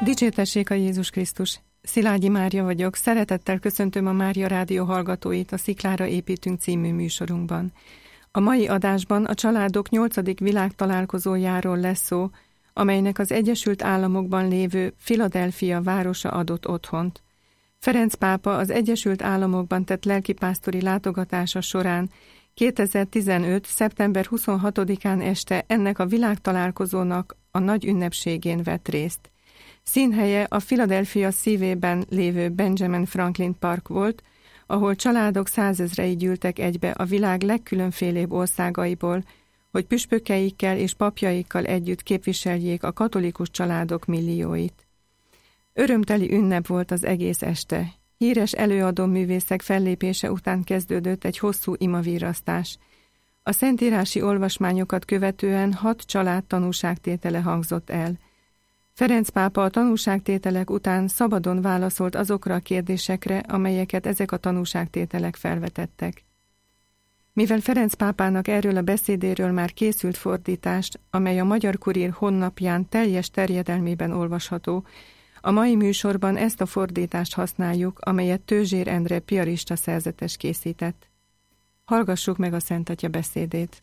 Dicsértessék a Jézus Krisztus! Szilágyi Mária vagyok, szeretettel köszöntöm a Mária Rádió hallgatóit a Sziklára építünk című műsorunkban. A mai adásban a családok 8. világtalálkozójáról lesz szó, amelynek az Egyesült Államokban lévő Philadelphia városa adott otthont. Ferenc pápa az Egyesült Államokban tett lelkipásztori látogatása során 2015. szeptember 26-án este ennek a világtalálkozónak a nagy ünnepségén vett részt. Színhelye a Philadelphia szívében lévő Benjamin Franklin Park volt, ahol családok 100 000-ei gyűltek egybe a világ legkülönfélébb országaiból, hogy püspökeikkel és papjaikkal együtt képviseljék a katolikus családok millióit. Örömteli ünnep volt az egész este. Híres előadó művészek fellépése után kezdődött egy hosszú imavirrasztás. A szentírási olvasmányokat követően 6 család tanúságtétele hangzott el. Ferenc pápa a tanúságtételek után szabadon válaszolt azokra a kérdésekre, amelyeket ezek a tanúságtételek felvetettek. Mivel Ferenc pápának erről a beszédéről már készült fordítást, amely a Magyar Kurír honlapján teljes terjedelmében olvasható, a mai műsorban ezt a fordítást használjuk, amelyet Tőzsér Endre piarista szerzetes készített. Hallgassuk meg a Szent Atya beszédét.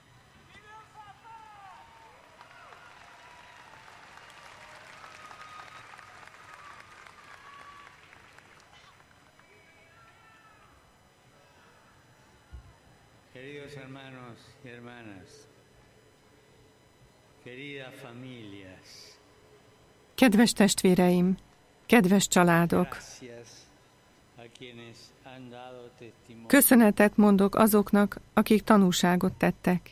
Queridos hermanos y hermanas, querida familias, Kedves testvéreim, kedves családok! Köszönetet mondok azoknak, akik tanúságot tettek.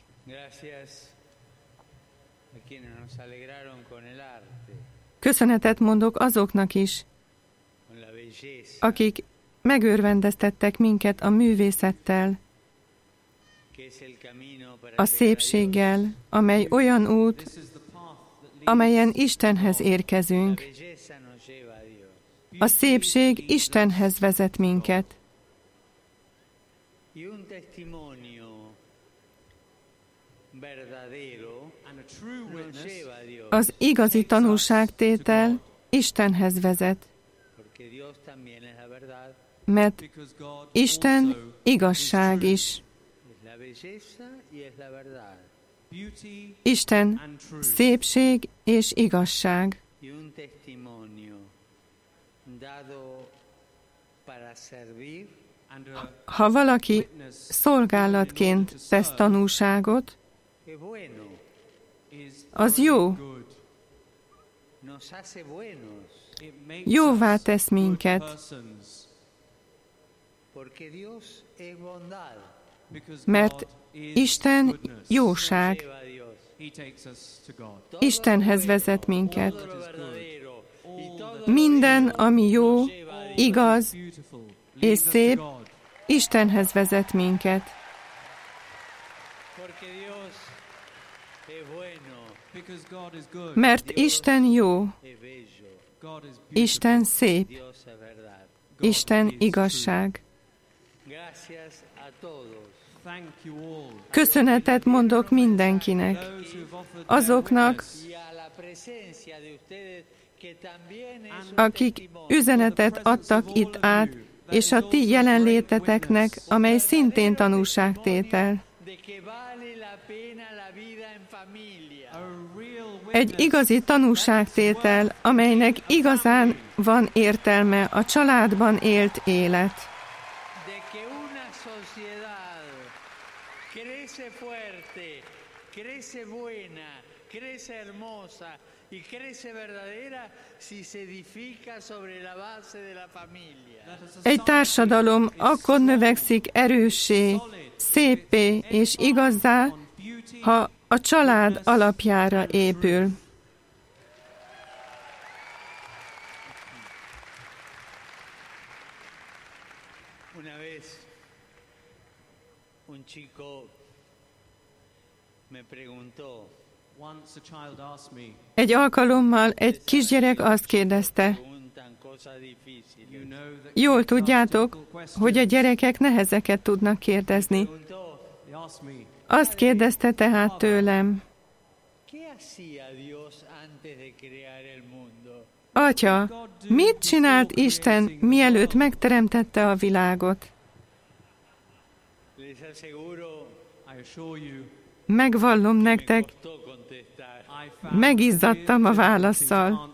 Köszönetet mondok azoknak is, akik megörvendeztettek minket a művészettel, a szépséggel, amely olyan út, amelyen Istenhez érkezünk. A szépség Istenhez vezet minket. Az igazi tanúságtétel Istenhez vezet, mert Isten igazság is. Isten szépség és igazság. Ha valaki szolgálatként tesz tanúságot, az jó. Jóvá tesz minket, mert Isten jóság. Istenhez vezet minket. Minden, ami jó, igaz és szép, Istenhez vezet minket. Mert Isten jó, Isten szép, Isten igazság. Köszönetet mondok mindenkinek, azoknak, akik üzenetet adtak itt át, és a ti jelenléteteknek, amely szintén tanúságtétel. Egy igazi tanúságtétel, amelynek igazán van értelme a családban élt élet. Egy társadalom akkor növekszik erőssé, széppé és igazzá, ha a család alapjára épül. Egy alkalommal egy kisgyerek azt kérdezte, jól tudjátok, hogy a gyerekek nehezeket tudnak kérdezni. Azt kérdezte tehát tőlem, Atya, mit csinált Isten, mielőtt megteremtette a világot? Megvallom nektek, megizzadtam a válasszal.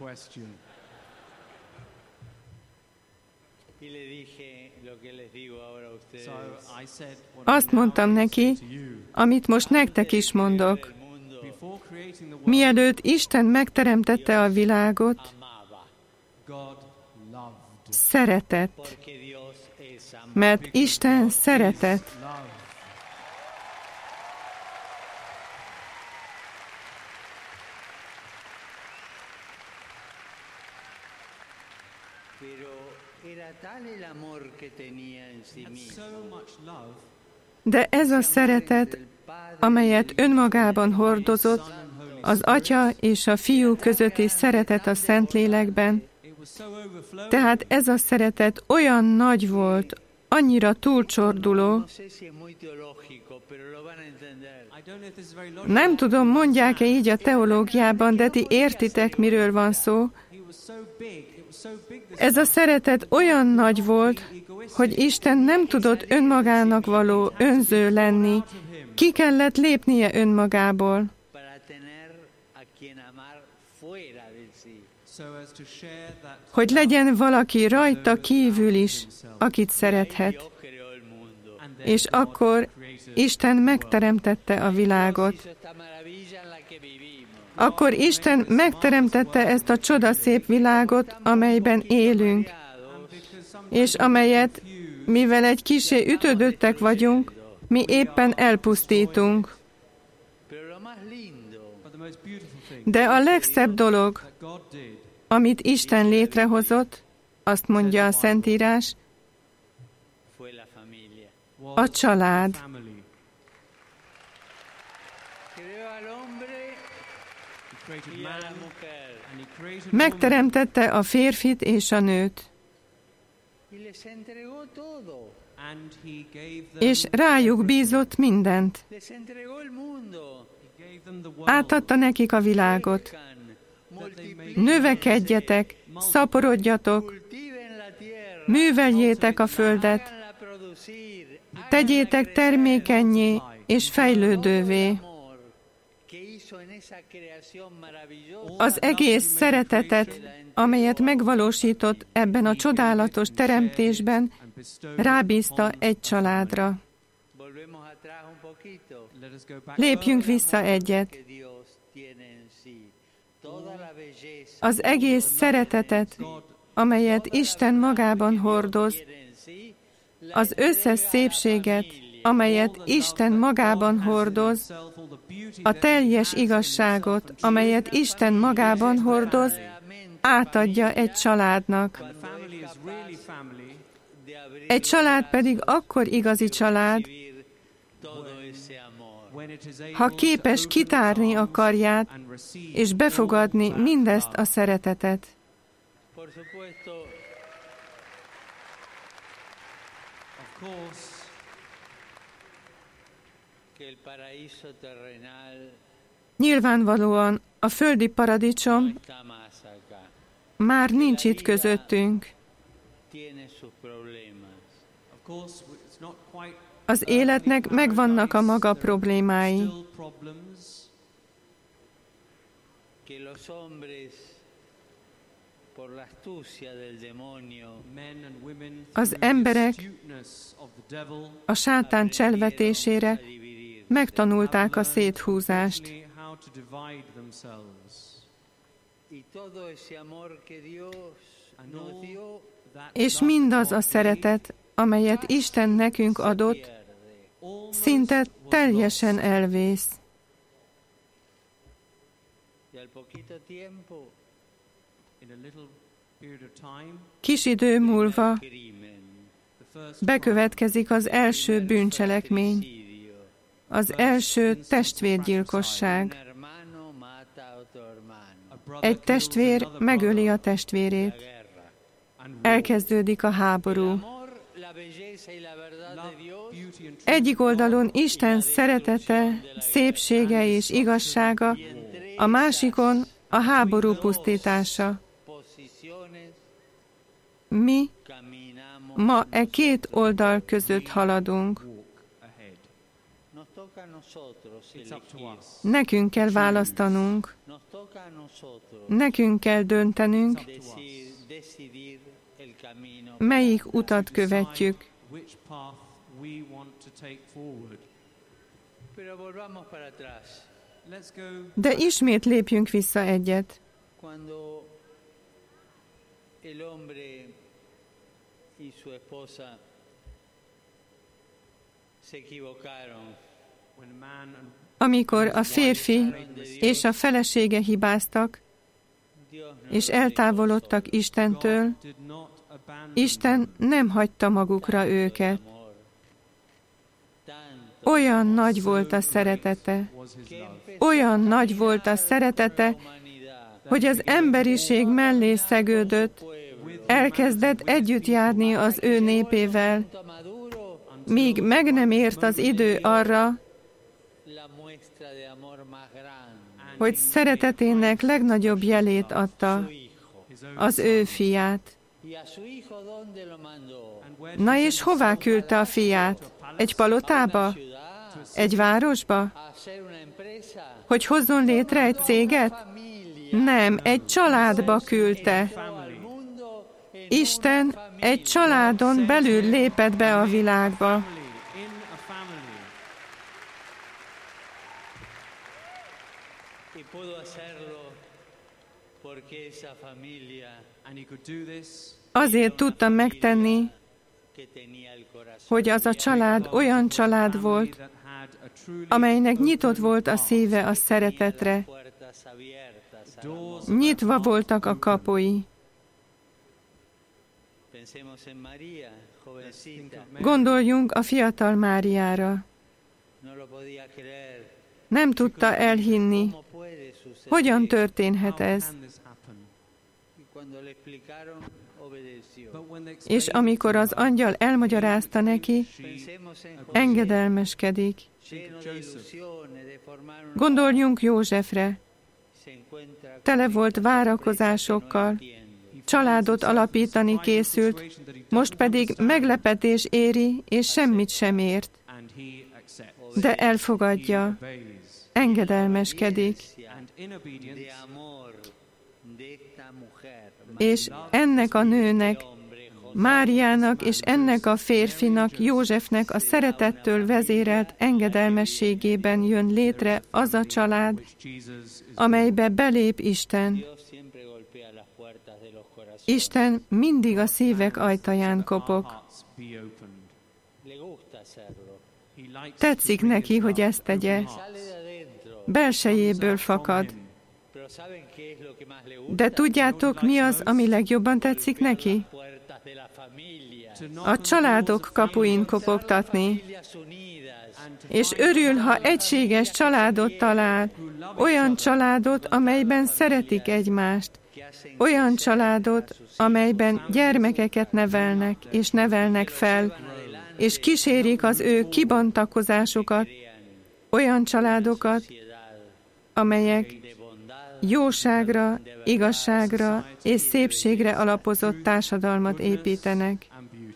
Azt mondtam neki, amit most nektek is mondok. Mielőtt Isten megteremtette a világot, szeretett, mert Isten szeretett. De ez a szeretet, amelyet önmagában hordozott, az Atya és a Fiú közötti szeretet a Szentlélekben, tehát ez a szeretet olyan nagy volt, annyira túlcsorduló. Nem tudom, mondják-e így a teológiában, de ti értitek, miről van szó. Ez a szeretet olyan nagy volt, hogy Isten nem tudott önmagának való önző lenni. Ki kellett lépnie önmagából. Hogy legyen valaki rajta kívül is, akit szerethet. És akkor Isten megteremtette a világot. Akkor Isten megteremtette ezt a csodaszép világot, amelyben élünk, és amelyet, mivel egy kissé ütődöttek vagyunk, mi éppen elpusztítunk. De a legszebb dolog, amit Isten létrehozott, azt mondja a Szentírás, a család. Megteremtette a férfit és a nőt, és rájuk bízott mindent. Átadta nekik a világot. Növekedjetek, szaporodjatok, műveljétek a földet, tegyétek termékennyé és fejlődővé. Az egész szeretetet, amelyet megvalósított ebben a csodálatos teremtésben, rábízta egy családra. Lépjünk vissza egyet. Az egész szeretetet, amelyet Isten magában hordoz, az összes szépséget, amelyet Isten magában hordoz, a teljes igazságot, amelyet Isten magában hordoz, átadja egy családnak. Egy család pedig akkor igazi család, ha képes kitárni a karját, és befogadni mindezt a szeretetet. Nyilvánvalóan a földi paradicsom már nincs itt közöttünk. Az életnek megvannak a maga problémái. Az emberek a sátán cselvetésére megtanulták a széthúzást. És mindaz a szeretet, amelyet Isten nekünk adott, szinte teljesen elvész. Kis idő múlva bekövetkezik az első bűncselekmény, az első testvérgyilkosság. Egy testvér megöli a testvérét. Elkezdődik a háború. Egyik oldalon Isten szeretete, szépsége és igazsága, a másikon a háború pusztítása. mi ma e két oldal között haladunk. Nekünk kell választanunk, nekünk kell döntenünk, melyik utat követjük. De ismét lépjünk vissza egyet. Amikor a férfi és a felesége hibáztak, és eltávolodtak Istentől, Isten nem hagyta magukra őket. Olyan nagy volt a szeretete, olyan nagy volt a szeretete, hogy az emberiség mellé szegődött, elkezdett együtt járni az ő népével, míg meg nem ért az idő arra, hogy szeretetének legnagyobb jelét adta, az ő fiát. Na és hová küldte a fiát? Egy palotába? Egy városba? Hogy hozzon létre egy céget? Nem, egy családba küldte. Isten egy családon belül lépett be a világba. Azért tudtam megtenni, hogy az a család olyan család volt, amelynek nyitott volt a szíve a szeretetre. Nyitva voltak a kapui. Gondoljunk a fiatal Máriára. Nem tudta elhinni, hogyan történhet ez. És amikor az angyal elmagyarázta neki, engedelmeskedik. Gondoljunk Józsefre. Tele volt várakozásokkal, családot alapítani készült, most pedig meglepetés éri, és semmit sem ért. De elfogadja, engedelmeskedik. És ennek a nőnek, Máriának és ennek a férfinak, Józsefnek a szeretettől vezérelt engedelmességében jön létre az a család, amelybe belép Isten. Isten mindig a szívek ajtaján kopog. Tetszik neki, hogy ezt tegye. Belsejéből fakad. De tudjátok, mi az, ami legjobban tetszik neki? A családok kapuin kopogtatni. És örül, ha egységes családot talál, olyan családot, amelyben szeretik egymást, olyan családot, amelyben gyermekeket nevelnek, és nevelnek fel, és kísérik az ő kibontakozásukat, olyan családokat, amelyek jóságra, igazságra és szépségre alapozott társadalmat építenek.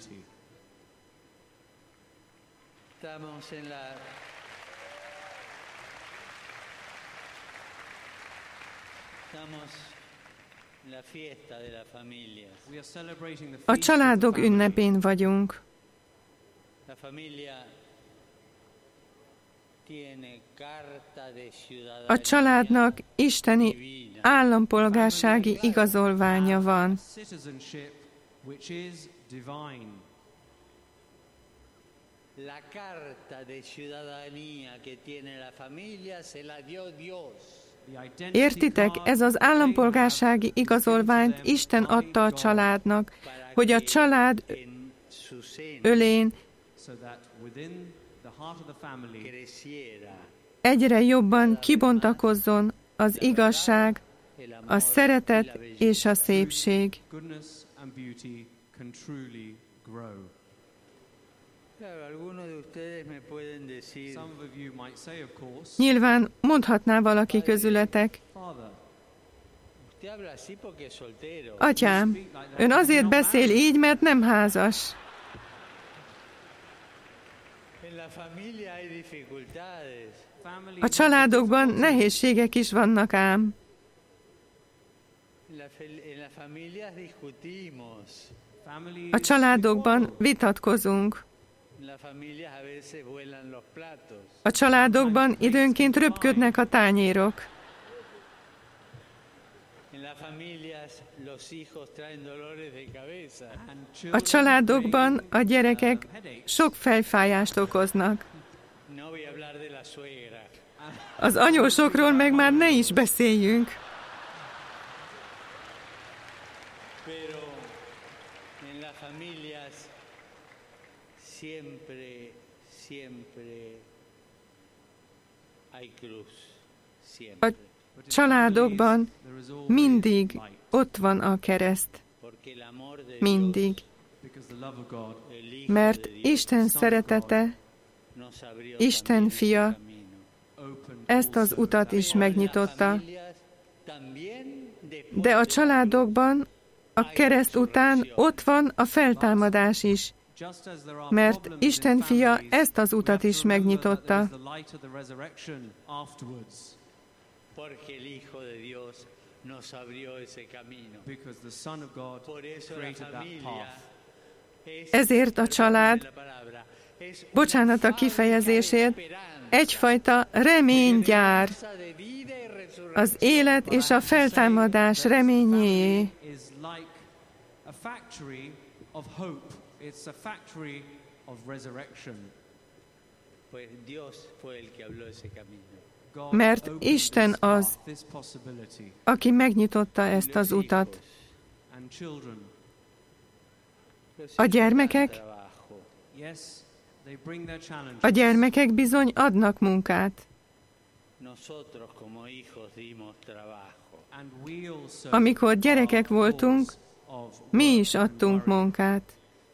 A családok ünnepén vagyunk. A családnak isteni állampolgársági igazolványa van. Értitek, ez az állampolgársági igazolványt Isten adta a családnak, hogy a család ölén egyre jobban kibontakozzon az igazság, a szeretet és a szépség. Nyilván mondhatná valaki közületek, Atyám, ön azért beszél így, mert nem házas. A családokban nehézségek is vannak ám. A családokban vitatkozunk. A családokban időnként röpködnek a tányérok. A családokban a gyerekek sok fejfájást okoznak. Az anyósokról meg már ne is beszéljünk. A családokban mindig ott van a kereszt. Mindig. Mert Isten szeretete, Isten fia ezt az utat is megnyitotta. De a családokban a kereszt után ott van a feltámadás is. Mert Isten fia ezt az utat is megnyitotta. Ezért a család, bocsánat a kifejezésért, egyfajta reménygyár, az élet és a feltámadás reményéé. It's a factory of resurrection. Mert Isten az, aki megnyitotta ezt az utat. A gyermekek bizony adnak munkát. Amikor gyerekek voltunk, mi is adtunk munkát.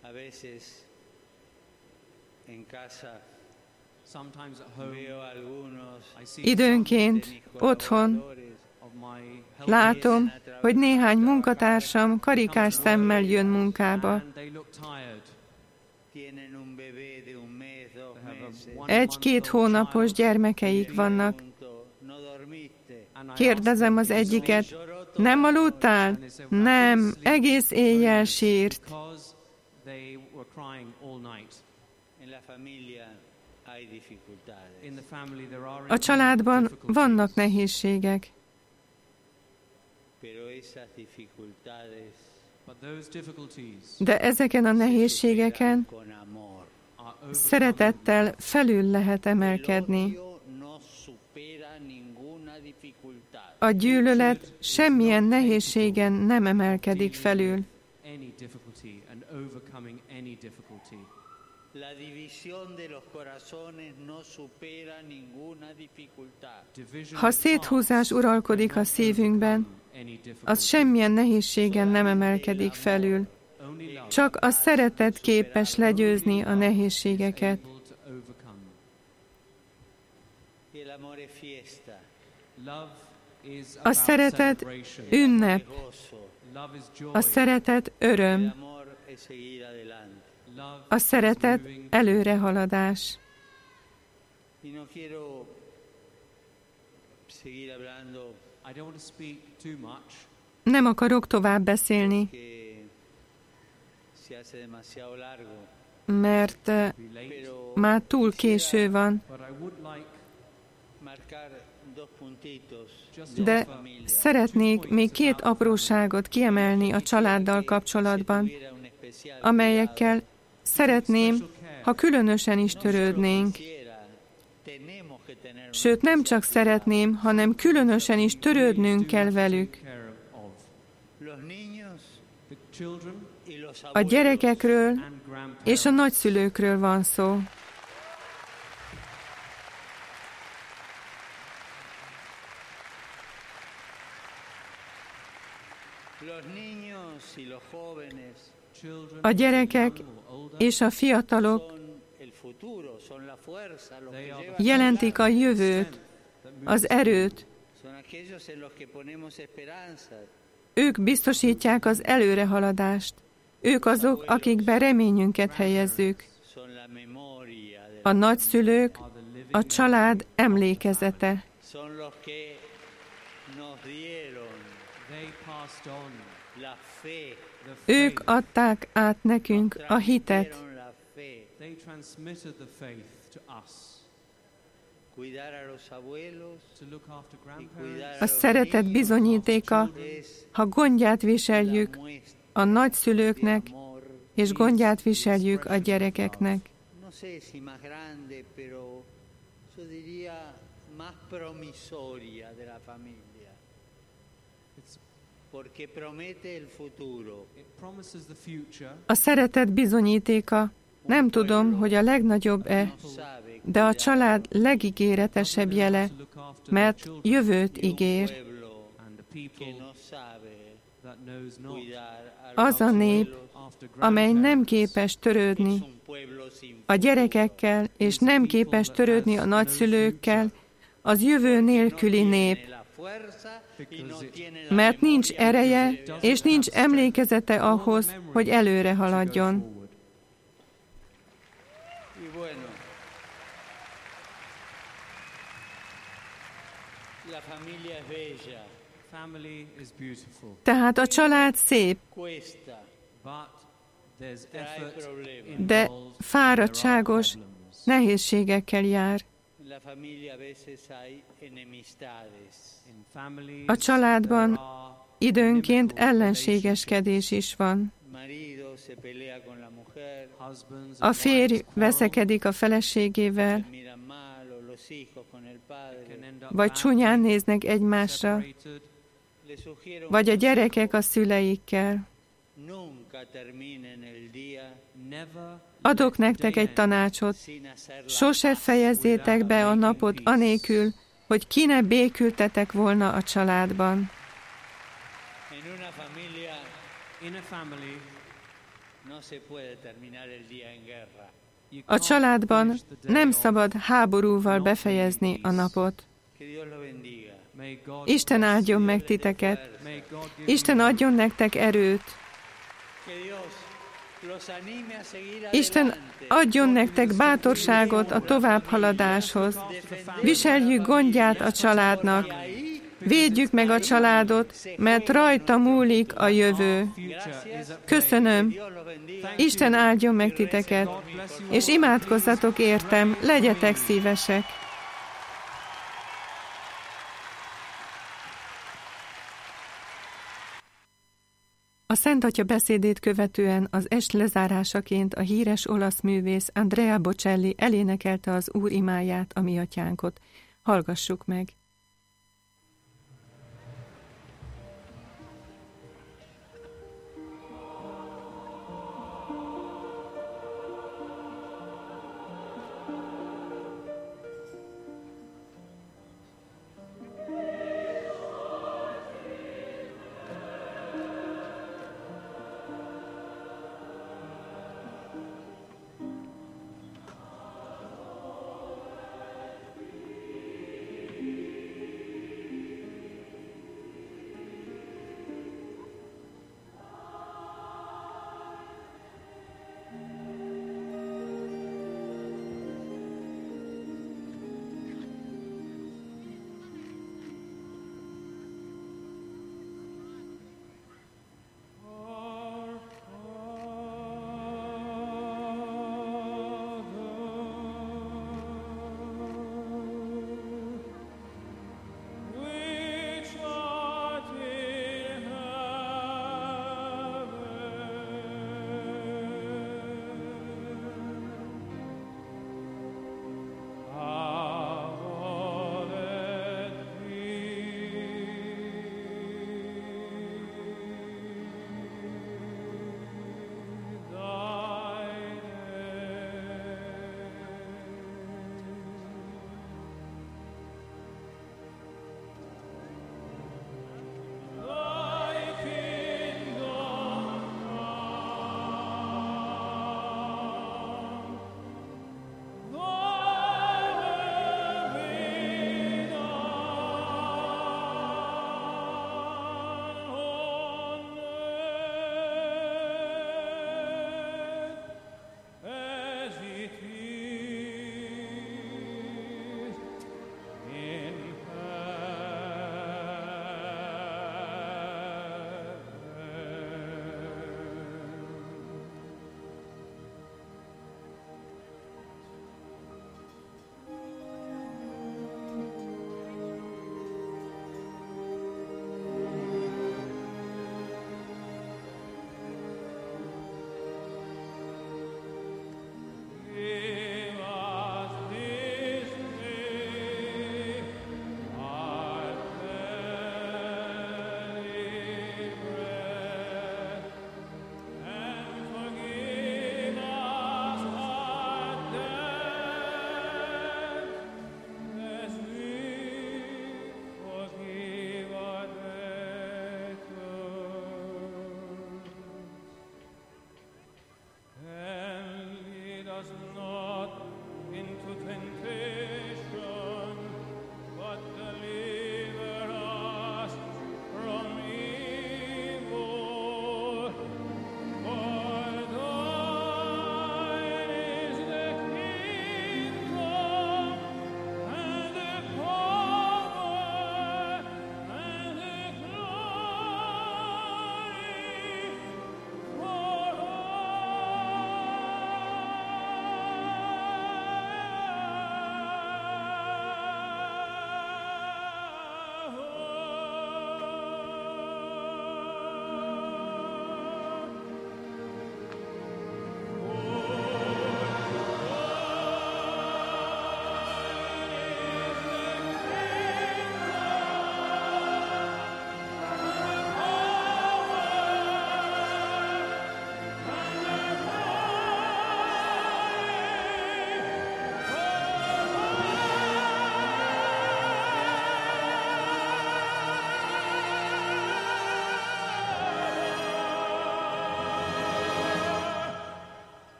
Időnként otthon látom, hogy néhány munkatársam karikás szemmel jön munkába. 1-2 hónapos gyermekeik vannak. Kérdezem az egyiket, nem aludtál? Nem, egész éjjel sírt. A családban vannak nehézségek. De ezeken a nehézségeken szeretettel felül lehet emelkedni. A gyűlölet semmilyen nehézségen nem emelkedik felül. Ha széthúzás uralkodik a szívünkben, az semmilyen nehézségen nem emelkedik felül. Csak a szeretet képes legyőzni a nehézségeket. A szeretet ünnep. A szeretet öröm. A szeretet előrehaladás. Nem akarok tovább beszélni, mert már túl késő van. De szeretnék még 2 apróságot kiemelni a családdal kapcsolatban, amelyekkel szeretném, ha különösen is törődnénk. Sőt, nem csak szeretném, hanem különösen is törődnünk kell velük. A gyerekekről és a nagyszülőkről van szó. A gyerekek és a fiatalok jelentik a jövőt, az erőt, aquellos en los que ponemos esperanza. Ők biztosítják az előrehaladást. Ők azok, akikbe reményünket helyezzük. Son la memoria de A nagyszülők a család emlékezete. son los que nos dieron They passed on la fe, the Ők faith. adták át nekünk a hitet. transmitieron la fe. They transmitted the faith to us. Cuidar a los abuelos To look after y cuidar grandparents. a A los szeretet niños bizonyítéka, es ha gondját la viseljük muestra a nagyszülőknek, de amor. és gondját viseljük a gyerekeknek. No sé si más grande, pero yo diría más promisoria de la familia, It's, porque promete el futuro. it promises the future. A szeretet bizonyítéka, nem tudom, hogy a legnagyobb-e, No sabe de a család legígéretesebb jele, To look after their mert children. jövőt un ígér. pueblo And the que people no sabe that knows not cuidar a Az los a nép, abuelos after amely nem grandparents. képes es törődni un pueblo sin a futuro. gyerekekkel, és nem képes törődni a nagyszülőkkel, az jövő nélküli nép, Tiene la fuerza y no tiene la mert nincs memoria ereje, és nincs emlékezete ahhoz, hogy előre haladjon. Forward. Y bueno, la familia es bella, Family is beautiful, Tehát a család szép, cuesta, but there's trae effort problemas. de involved. fáradtságos, There are problems. nehézségekkel jár. En la familia a veces hay enemistades. In families, A családban there are időnként inimical ellenségeskedés is van. Marido se pelea con la mujer, husbands A and férj wives quarrel, veszekedik a feleségével, se miran mal, o los hijos con el can padre. end up vagy badly csúnyán néznek egymásra, separated. Le sugiero vagy a un gyerekek a consejo. szüleikkel. Nunca terminen el día Never Adok let nektek day egy end tanácsot, sin hacer la sose paz. fejezzétek be a napot anélkül, hogy ki ne békültetek volna a családban. En una familia in a family. no se puede terminar el día en guerra. You A can't családban finish the day nem off. szabad háborúval befejezni a napot. Que Dios lo bendiga. May God Isten bless áldjon you. meg titeket, May God give Isten you adjon nektek erőt, Que Dios los anime a seguir Isten adelante. adjon nektek bátorságot a továbbhaladáshoz. Viseljük gondját a családnak, védjük meg a családot, mert rajta múlik a jövő. future is at Köszönöm, Dios los bendiga. Isten áldjon meg titeket, God bless you és all. imádkozzatok értem, legyetek szívesek. A Szent Atya beszédét követően az est lezárásaként a híres olasz művész Andrea Bocelli elénekelte az Úr imáját, a mi atyánkot. Hallgassuk meg!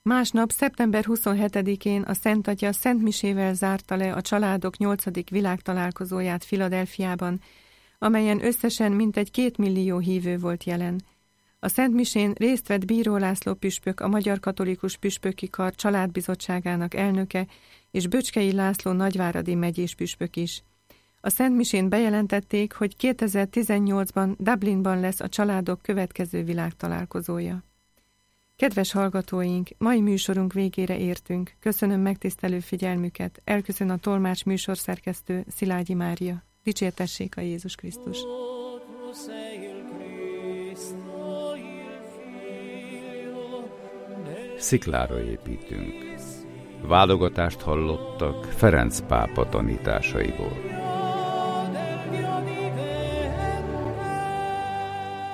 Másnap, szeptember 27-én a Szent Atya szentmisével zárta le a családok 8. világtalálkozóját Philadelphiában, amelyen összesen mintegy 2 millió hívő volt jelen. A szentmisén részt vett Bíró László püspök, a Magyar Katolikus Püspöki Kar családbizottságának elnöke, és Böcskei László nagyváradi megyés püspök is. A szentmisén bejelentették, hogy 2018-ban Dublinban lesz a családok következő világtalálkozója. Kedves hallgatóink, mai műsorunk végére értünk. Köszönöm megtisztelő figyelmüket. Elköszön a tolmács műsorszerkesztő Szilágyi Mária. Dicsértessék a Jézus Krisztus! Sziklára építünk. Válogatást hallottak Ferenc pápa tanításaiból.